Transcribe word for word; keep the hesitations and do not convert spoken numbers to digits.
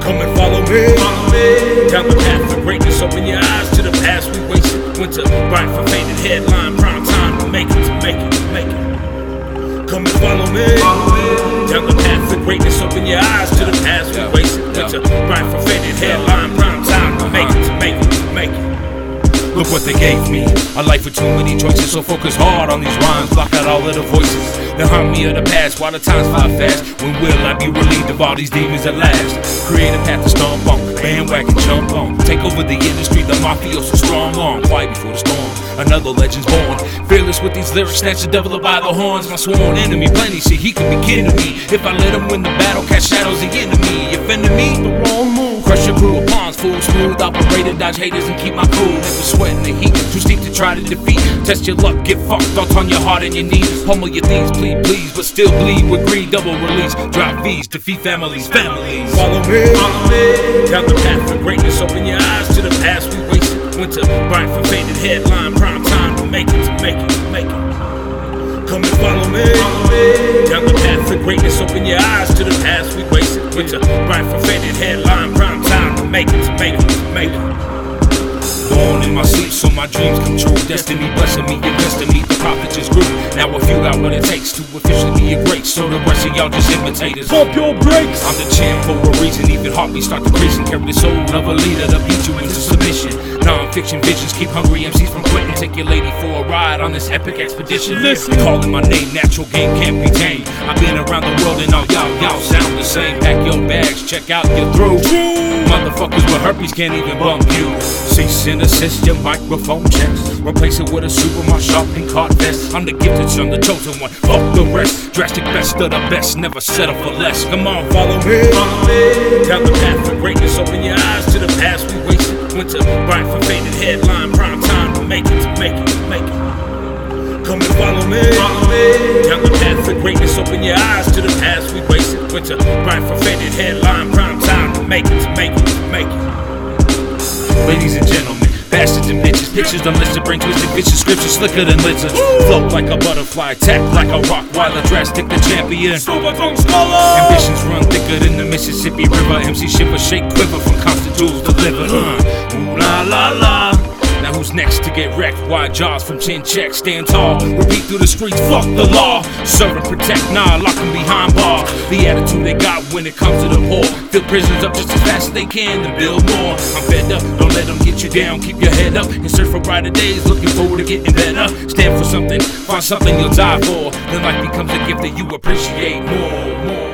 Come and follow me, follow me. Down the path of greatness, open your eyes to the past we wasted. Winter, bright for faded headline, prime time to make it, to make it, to make it. Come and follow me, follow me. Down the path of greatness, open your eyes to the past we wasted. Winter, bright for faded headline, prime time to make it, to make it, to make it. Look what they gave me, a life with too many choices. So focus hard on these rhymes, block out all of the voices that haunt me of the past while the times fly fast. When will I be relieved of all these demons at last? Create a path to stomp on, bandwagon jump on. Take over the industry, the mafioso strong arm. Quiet before the storm, another legend's born. Fearless with these lyrics, snatch the devil up by the horns. My sworn enemy, plenty shit, he could be kidding me. If I let him win the battle, cast shadows the enemy. Offending me, the wrong move. Crush your crew of pawns, fool, smooth operator, dodge haters and keep my cool. Never sweating the heat, too steep to try to defeat. Test your luck, get fucked, thoughts on your heart and your knees. Pummel your thieves, plead, please, but still bleed with greed. Double release, drop fees, defeat families, families. Follow me, follow me. Down the path of greatness, open your eyes to the past we wasted. Winter, bright for faded headline, prime time to make it, to make it, to make it. Come and follow me, follow me. Down the path of greatness, open your eyes to the past we wasted. Winter, bright for faded headline, prime time to make it, to make it, to make it. Born in my sleep so my dreams come true. Destiny blessing me, investing me, the profit just grew. Now a few got what it takes to officially be a great. So the rest of y'all just imitators. Pump your brakes. I'm the champ for a reason. Even heartbeats start decreasing. Carry the soul of a leader to beat you into submission. Non-fiction visions keep hungry M Cs from quitting. Take your lady for a ride on this epic expedition. Listen, calling my name, natural game can't be tamed. I've been around the world and all y'all, y'all sound the same. Pack your bags, check out your through. Motherfuckers with herpes can't even bump you. Cease and assist your microphone checks. Replace it with a Superman shopping cart vest. I'm the gifted son, the chosen one. Fuck the rest. Drastic best of the best. Never settle for less. Come on, follow me. Follow me. Down the path of greatness. Open your eyes to the past we wasted. Winter, bright for faded headline. Prime time to make it, to make it, to make it. Come and follow me. Follow me. Down the path of greatness. Open your eyes to the past we wasted. Winter, bright for faded headline. Prime time to make it, to make it, to make it. Ladies and gentlemen, bastards and bitches, pictures unlisted, brain twisted, vicious scriptures slicker than lizards. Float like a butterfly, tap like a rock while the drastic the champion. Ambitions run thicker than the Mississippi River. M C shiver, shake, quiver from constant jewels delivered. Uh, ooh la la la. Now who's next to get wrecked? Wide jaws from chin check, stand tall. Repeat through the streets, fuck the law. Serve and protect, nah, lock them behind bars. The attitude they got when it comes to the poor. Fill prisons up just as fast as they can to build more. I'm fed up, don't let them get you down. Keep your head up and search for brighter days. Looking forward to getting better. Stand for something, find something you'll die for. Then life becomes a gift that you appreciate more, more.